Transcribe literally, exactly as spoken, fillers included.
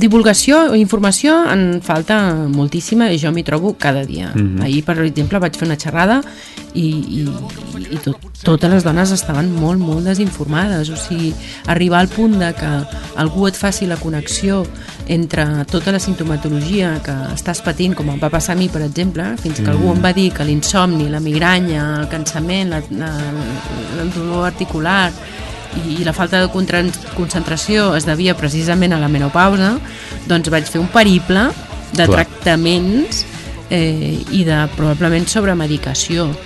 divulgació o informació en falta moltíssima i jo m'hi trobo cada dia. Mm-hmm. Ahir, per exemple, vaig fer una xerrada i, i, i tot, totes les dones estaven molt, molt desinformades. O sigui, arribar al punt de que algú et faci la connexió entre tota la sintomatologia que estàs patint, com em va passar a mi, per exemple, fins que mm. algú em va dir que l'insomni, la migranya, el cansament, la, la, el dolor articular i, i la falta de concentració es devia precisament a la menopausa, doncs vaig fer un periple de Clar. tractaments eh, i de probablement sobremedicació.